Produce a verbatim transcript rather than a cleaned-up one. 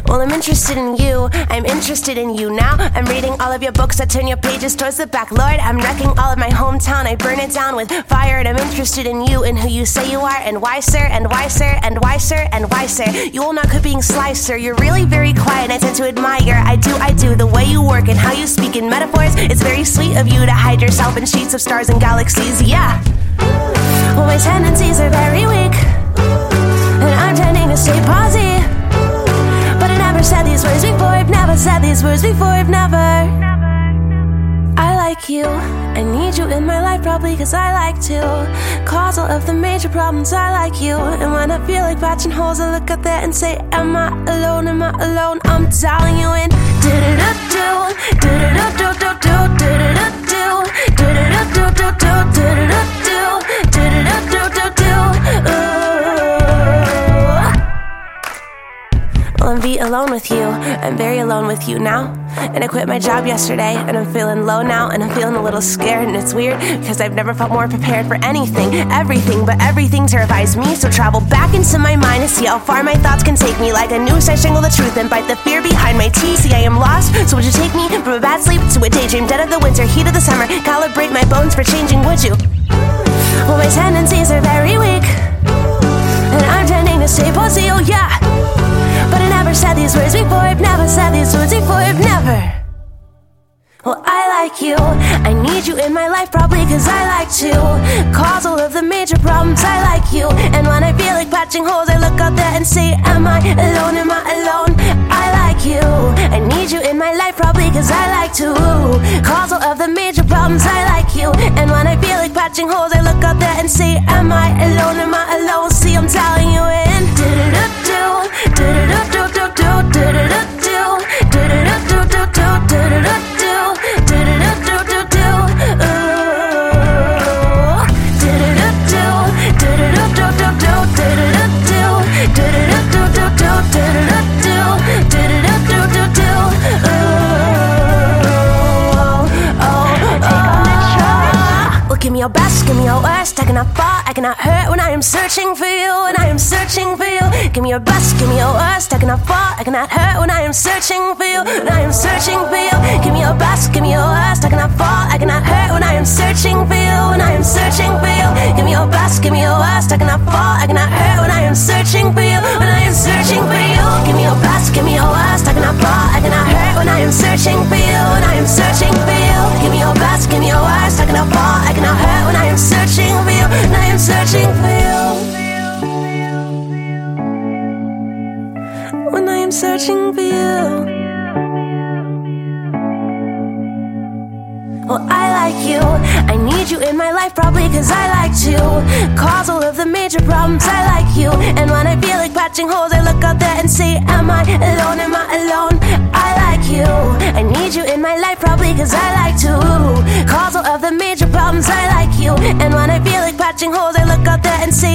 Well, I'm interested in you, I'm interested in you now. I'm reading all of your books, I turn your pages towards the back. Lord, I'm wrecking all of my hometown, I burn it down with fire. And I'm interested in you and who you say you are. And why, sir, and why, sir, and why, sir, and why, sir. You will not quit being sly, sir. You're really very quiet, I tend to admire. I do, I do, the way you work and how you speak in metaphors. It's very sweet of you to hide yourself in sheets of stars and galaxies, yeah. Well, my tendencies are very weak, and I'm tending to stay posy. But I never said these words before, I've never said these words before, I've never. I like you, I need you in my life probably cause I like to. Cause all of the major problems, I like you. And when I feel like patching holes, I look out there and say, am I alone, am I alone? I'm dialing you in. Do-do-do-do, do-do-do-do-do-do, do-do-do-do, do-do-do-do-do-do, do-do-do-do, do-do-do-do-do, ooh. Well, I'm be alone with you, I'm very alone with you now. And I quit my job yesterday, and I'm feeling low now. And I'm feeling a little scared, and it's weird because I've never felt more prepared for anything, everything, but everything terrifies me. So travel back into my mind to see how far my thoughts can take me. Like a noose, I strangle the truth and bite the fear behind my teeth. See, I am lost, so would you take me from a bad sleep to a daydream, dead of the winter, heat of the summer? Calibrate my bones for changing, would you? Well, my tendencies are very weak, and I'm tending to stay pussy, oh yeah. But I never said these words before, I've never said these words before, I've never. Well, I like you, I need you in my life probably cause I like to. Cause all of the major problems, I like you. And when I feel like patching holes, I look out there and say, am I alone, am I alone? I like you, I need you in my life probably cause I like to. Cause all of the major problems, I like you. And when I feel like patching holes, I look out there and say, am I alone, am I alone? See, I'm telling you in. Do-do-do-do, do-do-do-do-do, do-do-do-do, do-do-do-do-do, do-do-do-do. Give me your best, give me your worst. I cannot fall, I cannot hurt when I am searching for you, when I am searching for you. Give me your best, give me your worst. I cannot fall, I cannot hurt when I am searching for you, when I am searching for you. Give me your best, give me your worst. I cannot fall, I cannot hurt when I am searching for you, when I am searching for you. Give me your best, give me your worst. I cannot fall, I cannot hurt when I am searching for you, when I am searching for you. Give me your best, give me your worst. I cannot fall, I cannot hurt when I am searching for you, when I am searching for you. Give me your best, give me your worst. I cannot fall, I cannot hurt when I am searching for you, when I am searching for you, when I am searching for you. Well, I like you, I need you in my life probably cause I like to. Cause all of the major problems, I like you. And when I feel like patching holes, I look out there and say, am I alone, am I alone? I like you, I need you in my life probably cause I like to. Cause all of the major problems, I like you. And when I feel like patching holes, I look out there and say,